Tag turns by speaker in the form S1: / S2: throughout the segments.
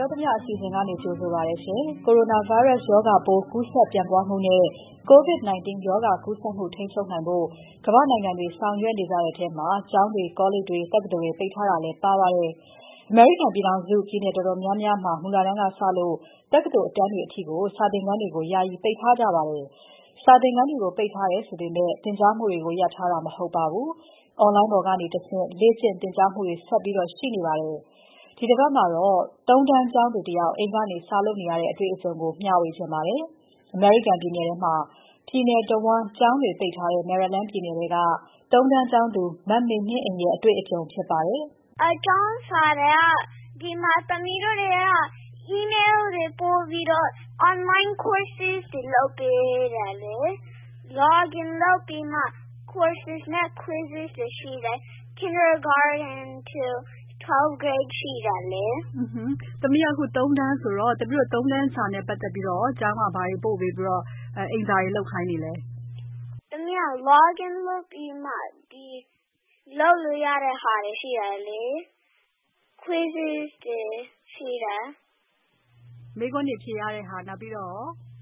S1: ပြောသမျှအစီအစဉ်ကနေကြိုဆိုပါရစေ။ ကိုရိုနာဗိုင်းရပ်စ်ရောဂါပိုးကူးစက်ပြန့်ပွားမှုနဲ့ COVID-19 ရောဂါကူးစက်မှုထိန်းချုပ်နိုင်ဖို့ကမ္ဘာ့နိုင်ငံတွေဆောင်ရွက်နေကြတဲ့ထဲမှာ ကျောင်းတွေ၊ ကောလိပ်တွေ၊ တက္ကသိုလ်တွေပိတ်ထားတာလည်းပါပါတယ်။ အမေရိကန်ပြည်ထောင်စု ပြည်နယ်တော်တော်များများမှာ မူလတန်းကစလို့ တက္ကသိုလ်အတန်းတွေအထိ စာသင်ခန်းတွေကို ယာယီပိတ်ထားကြပါတယ်။ စာသင်ခန်းတွေကို ပိတ်ထားတယ်ဆိုပေမဲ့ သင်ကြားမှုတွေကို ရပ်ထားတာမဟုတ်ပါဘူး။ Online ပေါ်ကနေတဆင့် လေ့ကျင့်သင်ကြားမှုတွေဆက်ပြီးရှိနေပါတယ်။ ဒီတပတ်မှာတော့ ၃ တန်းကျောင်းသူတယောက် အိမ်ကနေစာလုပ်နေရတဲ့အတွေ့အကြုံကိုမျှဝေချင်ပါတယ်။ အမေရိကန်ပြည်နယ်ထဲမှာ ပြည်နယ်တဝန်းကျောင်းတွေပိတ်ထားတဲ့ Maryland ပြည်နယ်ထဲက ၃ တန်းကျောင်းသူ မမေနှင်းအိမ်ရဲ့အတွေ့အကြုံဖြစ်ပါတယ်
S2: ။ကျောင်းစာတွေကဒီမှာသမီးတို့တွေက email တွေပို့ပြီးတော့ online courses တွေလုပ်ပေးတယ်လေ။ login လုပ်ပြီးမှ courses နဲ့ quizzes တွေရှိတယ်။ kindergarten to 12th grade ရှိတယ်လေ
S1: ။သမီးကအခု3တန်းဆိုတော့သမီးတို့3တန်းစာနဲ့ပတ်သက်ပြီးတော့ကျောင်းကဘာတွေပို့ပေးပြီးတော့အိမ်စာတွေလုပ်ခိုင်းနေလဲ
S2: ။သမီးက login လုပ်ပြီးမှဒီလုပ်လို့ရတဲ့ဟာတွေရှိတယ်လေ။ quizzes တွေရှိတယ်
S1: ။မေးခွန်းတွေဖြေရတဲ့ဟာနောက်ပြီးတော့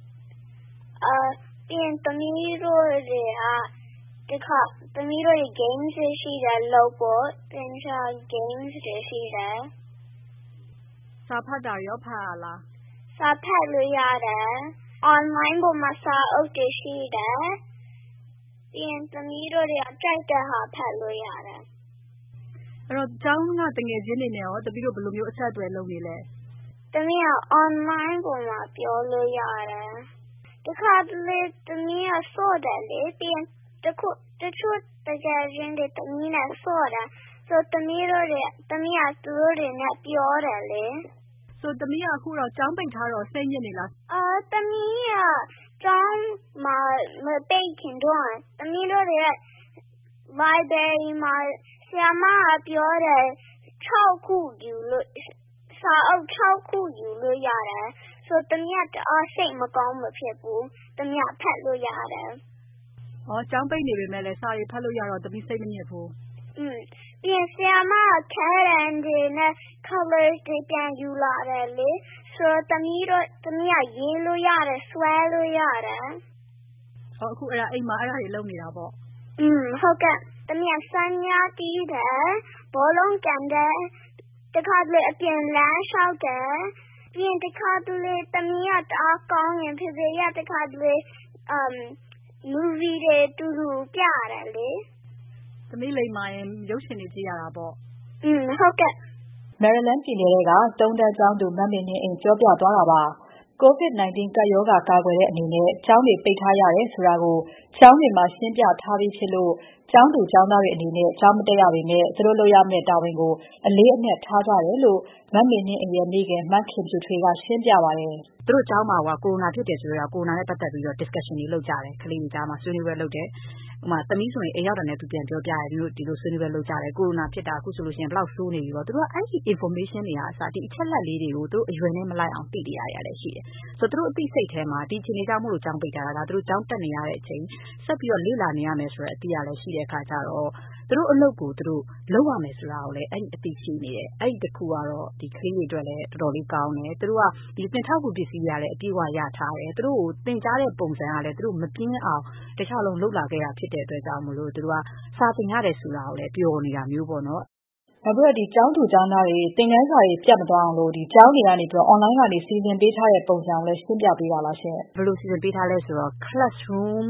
S2: ပြီးရင်သမီးတို့တွေကသမီးတို့ games တွေရှိတယ်လုပ်ဖို့သင်္ချာ games တွေရှိတယ်
S1: ။စာဖတ်တာရောဖတ်ရလား
S2: ။စာဖတ်လို့ရတယ်။ online ပေါ်မှာစာအုပ်တွေရှိတယ်။ပြီးရင်သမီးတို့တွေကကြိုက်တဲ့ဟာဖတ်လို့ရတယ်
S1: ။အဲ့တော့ကျောင်းကတငယ်ချင်းတွေနဲ့ရောသမီးတို့ဘယ်လိုမျိုးအဆက်အသွယ်လုပ်နေလဲ
S2: ။သမီးက online ပေါ်မှာပြောလို့ရတယ်။တခါတလေသမီးကစော့တယ်လေပြီးရင်တချို့တကယ်ချင်းတွေသမီးနဲ့စော့တယ်ဆိုသမီးကသူတို့တွေနဲ့ပြောတယ်လေ
S1: ။ဆိုသမီးကအခုတော့ကျောင်းပိတ်ထားတော့စိတ်ညစ်နေလား
S2: ။သမီးကကျောင်းမပိတ်ခင်တုန်းကသမီးတို့တွေက library မှာဆရာမကပြောတယ်စာအုပ်6ခုယူလို့ရတယ်ဆိုသမီးကတအားစိတ်မကောင်းမဖြစ်ဘူးသမီးကဖတ်လို့ရတယ်
S1: ။ကျောင်းပိတ်နေပေမဲ့လည်းစာတွေဖတ်လို့ရတော့သမီးစိတ်မညစ်ဘူး
S2: ။ပြီးရင်ဆရာမက Karen တွေနဲ့ colors တွေပြန်ယူလာတယ်လေဆိုတော့သမီးကရေးလို့ရတယ်ဆွဲလို့ရတယ်
S1: ။အခုအဲ့ဒါအိမ်မှာအဲ့ဒါတွေလုပ်နေတာပေါ့
S2: ။ဟုတ်ကဲ့သမီးကစမ်းများတီးတယ်ဘောလုံးကန်တယ်တခါတလေအပြင်လမ်းလျှောက်တယ်ပြီးရင်တခါတလေသမီးကတအားကောင်းရင်ဖေဖေကတခါတလေ movie တွေတူတူပြတယ်လေ
S1: ။သမီးလိမ္မာရင်ရုပ်ရှင်တွေကြည့်ရတာပေါ့
S2: ။ဟုတ်ကဲ့
S1: ။ Maryland ပြည်နယ်ထဲက3တန်းကျောင်းသူမမေနှင်းအိမ်ပြောပြသွားတာပါ။ COVID-19 ကပ်ရောဂါကာကွယ်တဲ့အနေနဲ့ကျောင်းတွေပိတ်ထားရတယ်ဆိုတာကိုကျောင်းတွေမှာရှင်းပြထားပြီးဖြစ်လို့ကျောင်းသူကျောင်းသားတွေအနေနဲ့ကျောင်းမတက်ရပေမဲ့သူတို့လုပ်ရမယ့်တာဝန်ကိုအလေးအနက်ထားကြတယ်လို့မမေနှင်းအိမ်ရဲ့မိခင်မခင်ဖြူထွေးကရှင်းပြပါတယ်
S3: ။သူတို့ကျောင်းမှာကိုရိုနာဖြစ်တယ်ဆိုတော့ကိုရိုနာနဲ့ပတ်သက်ပြီးတော့ discussion တွေလုပ်ကြတယ်ကလေးတွေကြားမှာဆွေးနွေးပွဲလုပ်တယ်။ဥပမာသမီးဆိုရင်အိမ်ရောက်တာနဲ့သူပြန်ပြောပြတယ်မျိုးဒီလိုဆွေးနွေးပွဲလုပ်ကြတယ်ကိုရိုနာဖြစ်တာအခုဆိုလို့ရှိရင်ဘယ်လောက်ဆိုးနေပြီပေါ့သူတို့ကအဲ့ဒီ information တွေကအစဒီအချက်လက်လေးတွေကိုသူတို့အရွယ်နဲ့မလိုက်အောင်သိနေရတယ်လည်းရှိတယ်။ဆိုတော့သူတို့အသိစိတ်ထဲမှာဒီအချိန်လေးကြောင့်မို့လို့ကျောင်းပိတ်ထားတာသူတို့ကျောင်းတက်နေရတဲ့အချိန်ဆက်ပြီးတော့လေ့လာနေရမယ်ဆိုတဲ့အသိရလည်းရှိတဲ့အခါကျတော့သူတို့အလုပ်ကိုသူတို့လုပ်ရမယ်ဆိုတာကိုလည်းအဲ့ဒီအသိရှိနေတယ်။အဲ့ဒီတစ်ခုကတော့ဒီကလေးတွေအတွက်လည်းတော်တော်လေးကောင်းတယ်။သူတို့ကဒီသင်ထောက်ကူပစ္စည်းတွေကလည်းအပြည့်အဝရထားတယ်။သူတို့ကိုသင်ကြားတဲ့ပုံစံကလည်းသူတို့မပြင်းအောင်တခြားလုံးလုပ်လာခဲ့တာဖြစ်တဲ့အတွက်ကြောင့်မို့လို့သူတို့ကစာသင်ရတယ်ဆိုတာကိုလည်းပျော်နေတာမျိုးပေါ့နော်
S1: ။နောက်ပြီးတော့ဒီကျောင်းသူကျောင်းသားတွေသင်ခန်းစာတွေပြတ်မသွားအောင်လို့ဒီကျောင်းတွေကနေပြီးတော့ online ကနေစီစဉ်ပေးထားတဲ့ပုံစံကိုလည်းရှင်းပြပေးပါလားရှင်
S3: ။ဘယ်လိုစီစဉ်ပေးထားလဲဆိုတော့ classroom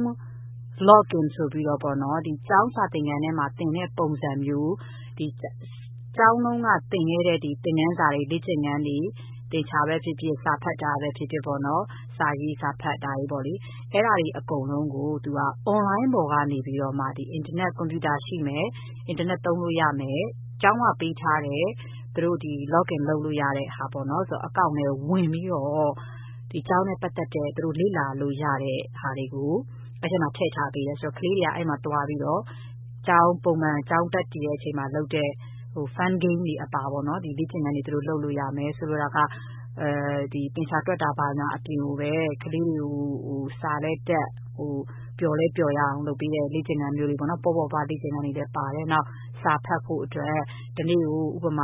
S3: login ဆိုပြီးတော့ပေါ့နော်ဒီကျောင်းစာသင်ခန်းထဲမှာသင်တဲ့ပုံစံမျိုးဒီကျောင်းလုံးကသင်ခဲ့တဲ့ဒီသင်ခန်းစာတွေလေ့ကျင့်ခန်းတွေသင်ချာပဲဖြစ်ဖြစ်စာဖတ်တာပဲဖြစ်ဖြစ်ပေါ့နော်စာရေးစာဖတ်တာတွေပေါ့လေအဲ့ဒါတွေအကုန်လုံးကိုသူက online ပေါ်ကနေပြီးတော့မှဒီ internet computer ရှိမယ် internet သုံးလို့ရမယ်ကျောင်းကပေးထားတယ်သူတို့ဒီ login လုပ်လို့ရတဲ့ဟာပေါ့နော်ဆိုတော့အကောင့်ထဲဝင်ပြီးတော့ဒီကျောင်းနဲ့ပတ်သက်တဲ့သူတို့လေ့လာလို့ရတဲ့ဟာတွေကိုအဲ့ထဲမှာထည့်ထားပေးတယ်ဆိုတော့ကလေးတွေကအဲ့မှာတွားပြီးတော့ကျောင်းပုံမှန်ကျောင်းတက်တည်တဲ့အချိန်မှာလုပ်တဲ့fun game တွေအပါပေါ့နော်ဒီလေ့ကျင့်ခန်းတွေသူတို့လုပ်လို့ရမယ်ဆိုလိုတာကဒီပင်စာတွက်တာပါညာအပြင်ကိုပဲကလေးတွေကိုစာလဲတက်ပျော်လဲပျော်ရအောင်လုပ်ပေးတဲ့လေ့ကျင့်ခန်းမျိုးတွေပေါ့နော်ပေါ်ပါလေ့ကျင့်ခန်းတွေလည်းပါတယ်နောက်စာဖတ်ဖို့အတွက်ဒီနေ့ကိုဥပမာသူ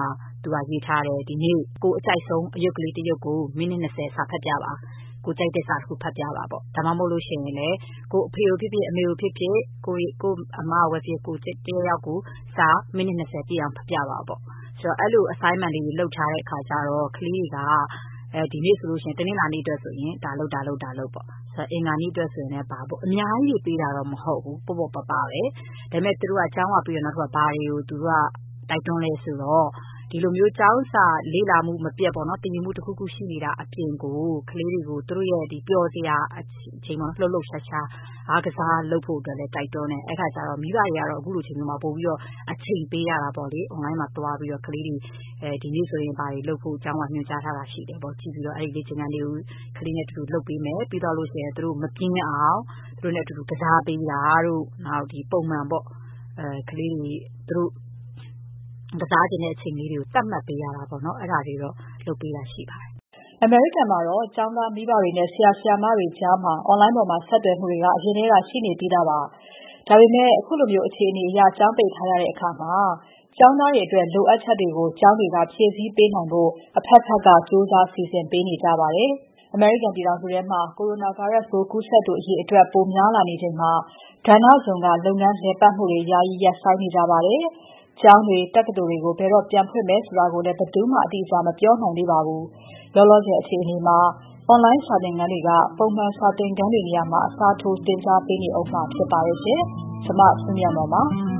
S3: သူကရေးထားတယ်ဒီနေ့ကိုအကြိုက်ဆုံးအယုတ်ကလေးတစ်ယုတ်ကိုမိနစ်20စာဖတ်ပြပါကိုကြိုက်တဲ့စာတစ်ခုဖတ်ပြပါပေါ့ဒါမှမဟုတ်လို့ရှိရင်လည်းကိုအဖေကိုဖြစ်ဖြစ်အမေကိုဖြစ်ဖြစ်ကိုအမဝယ်ဖြစ်ကိုတယောက်ကိုစာမိနစ်20ပြည့်အောင်ဖတ်ပြပါပေါ့ဆိုတော့အဲ့လို assignment တွေလုပ်ထားတဲ့အခါကျတော့ကလေးတွေကဒီနေ့ဆိုလို့ရှိရင်တနင်္လာနေ့အတွက်ဆိုရင်ဒါလုပ်ပေါ့ဆိုတော့အင်္ဂါနေ့အတွက်ဆိုရင်လည်းပါပေါ့အများကြီးပေးတာတော့မဟုတ်ဘူးပေါ့ပပပဲဒါပေမဲ့သူတို့ကကျောင်းကပြီးတော့နောက်တစ်ခါဘာတွေကိုသူတို့ကတိုက်တွန်းလဲဆိုတော့ဒီလိုမျိုးကျောင်းစာလေ့လာမှုမပြတ်ပေါ့နော်တင်ယူမှုတစ်ခုခုရှိနေတာအပြင်ကိုကလေးတွေကိုသူတို့ရဲ့ဒီပျော်စရာအချိန်မှာလှုပ်ရှားရှားအားကစားလုပ်ဖို့အတွက်လည်းတိုက်တွန်းတယ်အဲ့ခါကျတော့မိဘတွေကတော့အခုလိုချိန်မျိုးမှာပို့ပြီးတော့အချိန်ပေးရတာပေါ့လေ online မှာတွားပြီးတော့ကလေးတွေဒီနေ့ဆိုရင်ဘာတွေလုပ်ဖို့ကျောင်းကညွှန်ကြားထားတာရှိတယ်ပေါ့ကြည့်ပြီးတော့အဲ့ဒီလေ့ကျင့်ခန်းတွေကိုကလေးနဲ့တူတူလုပ်ပေးမယ်ပြီးတော့လို့ရှိရင်သူတို့မပြင်းအောင်သူတို့နဲ့တူတူကစားပေးတာတို့နောက်ဒီပုံမှန်ပေါ့ကလေးတွေသူတို့ကစားခြင်းတဲ့အချိန်လေးတွေကိုတတ်မှတ်ပေးရတာပေါ့နော်အဲ့ဒါတွေတော့လုပ်ပေးတာရှိပါတယ်
S1: အမေရိကန်မှာတော့ကျောင်းသားမိဘတွေနဲ့ဆရာဆရာမတွေကြားမှာ online ပေါ်မှာဆက်သွယ်မှုတွေကအရင်ကရှိနေပြီးသားပါဒါပေမဲ့အခုလိုမျိုးအခြေအနေအရကျောင်းပိတ်ထားရတဲ့အခါမှာကျောင်းသားတွေအတွက်လိုအပ်ချက်တွေကိုကျောင်းတွေကဖြည့်ဆည်းပေးနိုင်ဖို့အဖက်ဖက်ကစူးစမ်းစီစဉ်ပေးနေကြပါတယ်အမေရိကန်ပြည်ထောင်စုထဲမှာကိုရိုနာဗိုင်းရပ်စ်ပိုးကူးစက်သူအရေအတွက်ပိုများလာနေချိန်မှာကဏ္ဍစုံကလုပ်ငန်းလည်ပတ်မှုတွေယာယီရပ်ဆိုင်းနေကြပါတယ်ကျောင်းတွေတက္ကသိုလ်တွေကိုဘယ်တော့ပြန်ဖွင့်မယ်ဆိုတာကိုလည်းဘယ်သူမှအတိအကျမပြောနိုင်သေးပါဘူး။လောလောဆယ်အခြေအနေမှာ online စာသင်ခန်းတွေကပုံမှန်စာသင်ခန်းတွေနေရာမှာအစားထိုးသင်ကြားပေးနေဦးမှာဖြစ်ပါရဲ့ရှင်။ကျွန်မစုမြတ်မောင်ပါ။